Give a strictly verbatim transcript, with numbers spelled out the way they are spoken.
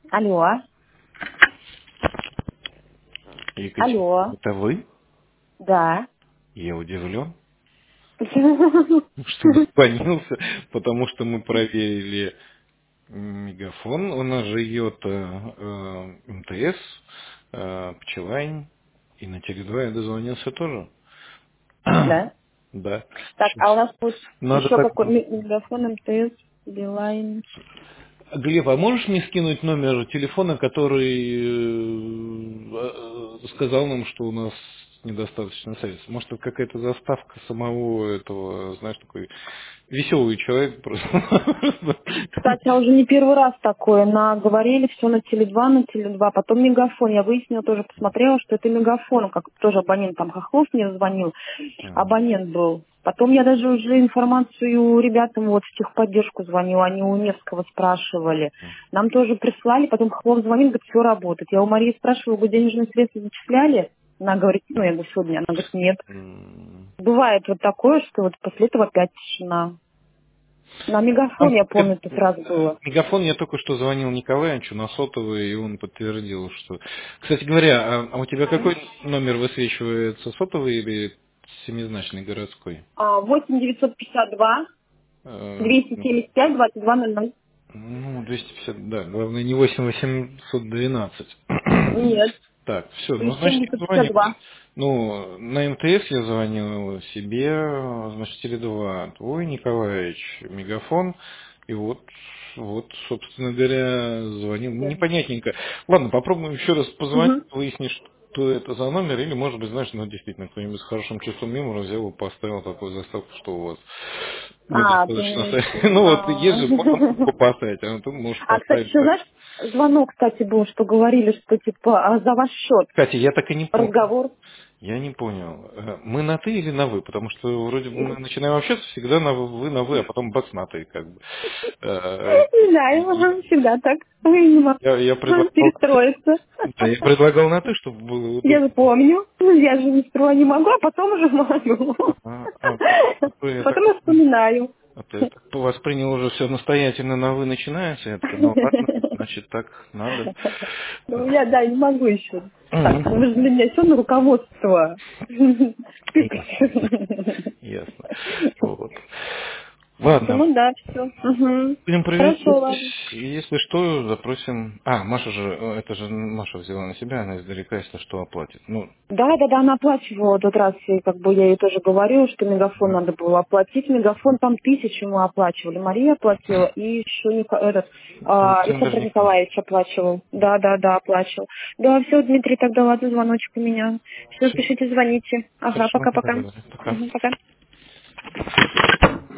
Алло. Екатерина, Алло. это вы? Да. Я удивлен, что дозвонился, потому что мы проверили мегафон. У нас же Йота, э, МТС, э, Пчелайн, и на Теле два я дозвонился тоже. Да. Да. Так, Сейчас. а у нас будет Надо еще так. какой ми- мегафон, МТС, Билайн. Глеб, а можешь мне скинуть номер телефона, который э, э, сказал нам, что у нас недостаточно средств? Может, это какая-то заставка самого этого, знаешь, такой веселый человек просто. Кстати, я уже не первый раз такое. На, говорили все на Теле два, на Теле два. Потом мегафон. Я выяснила, тоже посмотрела, что это мегафон. Как тоже абонент, там Хохлов мне звонил. Ага. Абонент был. Потом я даже уже информацию ребятам вот в техподдержку звонила. Они у Невского спрашивали. Нам тоже прислали. Потом Хохлов звонил, говорит, все работает. Я у Марии спрашивала, вы денежные средства зачисляли? Она говорит, ну я говорю, сегодня. Она говорит, нет. М. Бывает вот такое, что вот после этого опять тишина. На Там, мегафон, я помню, тут раз было. мегафон, я только что звонил Николаевичу на сотовый, и он подтвердил, что... Кстати говоря, а, а у тебя какой номер высвечивается, сотовый или семизначный городской? А, восемь девятьсот пятьдесят два Э, двести семьдесят пять двадцать два ноль ноль. Ну, двести пятьдесят, да. Главное, не восемь восемьсот двенадцать. Нет, Так, все, ну, значит, семь я девятьсот пятьдесят звонил. два. Ну, на МТС я звонил себе, значит, Теле два, твой Николаевич, Мегафон, и вот, вот, собственно говоря, звонил. Да. Непонятненько. Ладно, попробуем еще раз позвонить, Мгм. выяснить, что это за номер, или, может быть, знаешь, ну, действительно, кто-нибудь с хорошим чувством юмора взял и поставил такую заставку, что у вас А, ты недостаточно. имеешь в Ну, виду. вот, А, есть же, можно музыку поставить, а ты можешь А, кстати, поставить. еще знаешь, звонок, кстати, был, что говорили, что типа а за ваш счет Кстати, я так и не понял. разговор. Я не понял. Э, Мы на ты или на вы? Потому что вроде бы мы начинаем общаться всегда на вы, вы на вы, а потом бац на ты, как бы. Э, Не и- и знаю, всегда так. Не могу Я, я предлагал, перестроиться. да, я предлагал на ты, чтобы было Я же удобно. помню. Я же не сперва не могу, а потом уже могу. А, а, то я так, Потом я вспоминаю. а то я так воспринял уже все настоятельно на вы начинается. Я такой, ну ладно, значит так надо. Ну, я, да, не могу еще. Так, ну Мгм. вы же для меня все на руководство. Ясно. Ясно. Вот. Ладно. Ну да, все. Будем Хорошо, проверять. ладно. И если что, запросим... А, Маша же, э, это же Маша взяла на себя, она издалека, если что, оплатит. Ну, Да, да, да, она оплачивала тот раз, и как бы я ей тоже говорила, что мегафон да. надо было оплатить. Мегафон там тысячу мы оплачивали. Мария оплатила, и еще Ника- этот, а, Александр Александр Николаевич. Николаевич оплачивал. Да, да, да, оплачивал. Да, все, Дмитрий, тогда ладно, звоночек у меня. Все, Все, пишите, звоните. Ага, хорошо, пока-пока. договорились. Пока. Мгм, пока.